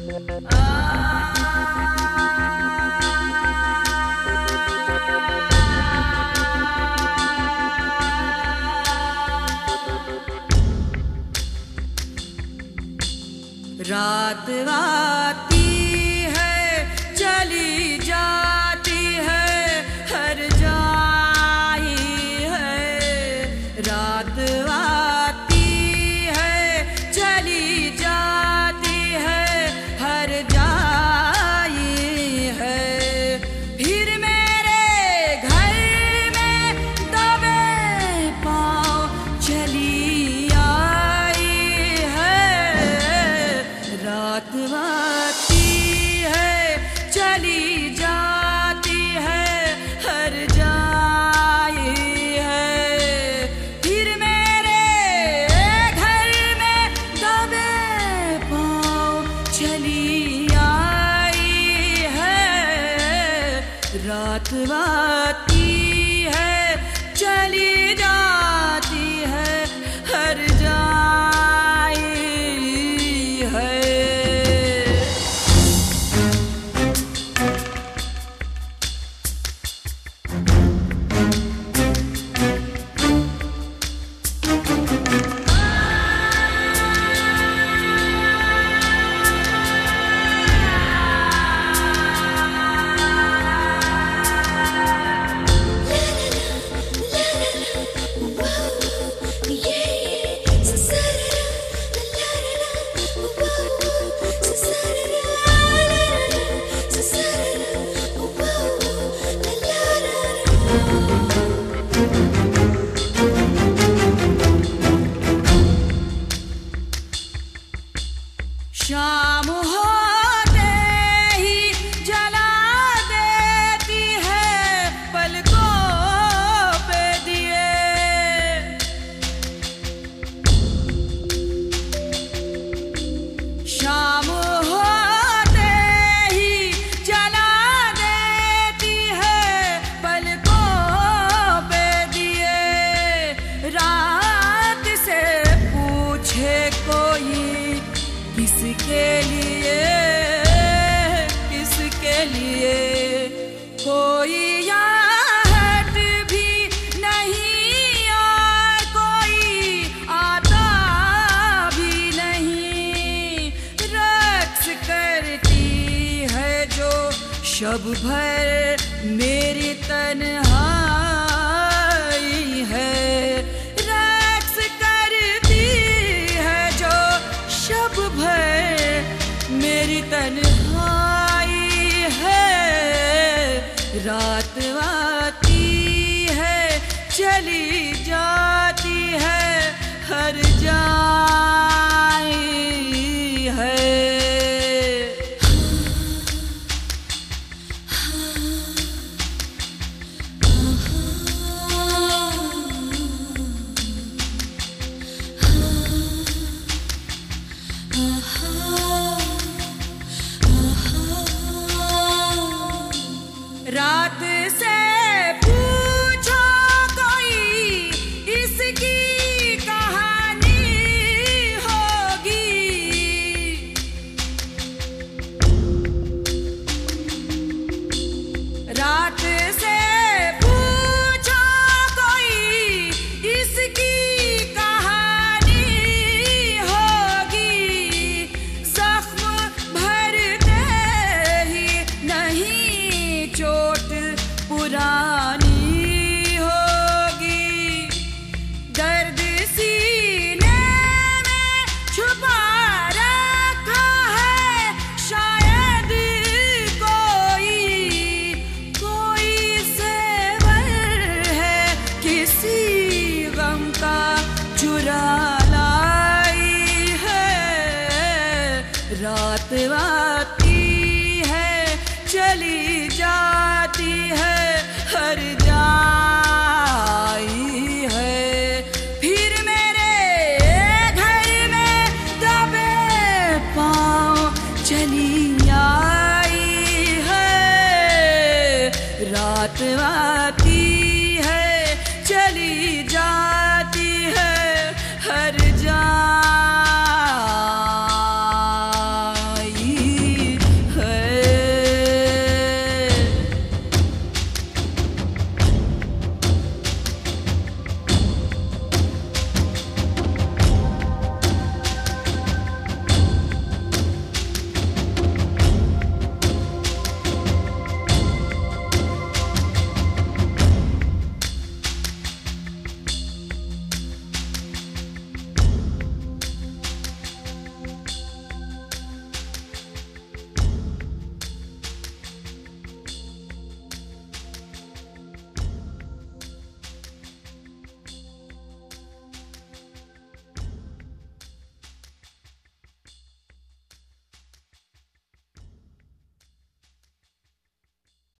रात आती है चली जाती है हर जाई है। रात आती है चली जाती है हर जाई है। फिर मेरे घर में दबे पाँव चली आई है। रात आती है चली जाती है हर जाई है। फिर मेरे घर में दबे पाँव चली आई है। रात आती है चली जाती है हर जाई है। शाम होते ही जला देती है पलकों पे दिए। शाम होते ही जला देती है पलकों पे दिए। रात से पूछे कोई किसके लिए, किसके लिए। कोई आहट भी नहीं और कोई आता भी नहीं। रक्स करती है जो शब भर मेरी तन्हाई है। रक्स करती है जो शब भर मेरी तन्हाई है। रात आती है चली जाती है हर जाई है। रात से पूछो कोई इसकी कहानी होगी। रात से पूछो कोई इसकी कहानी होगी। जख्म भरते ही नहीं चोट पुरानी होगी। दर्द सीने में छुपा रखा है शायद कोई। कोई ज़ेवर है किसी गम का चुरा लाई है। रात आती है चली जाती है हर जाई है। फिर मेरे घर में दबे पाँव चली आई है। रात आती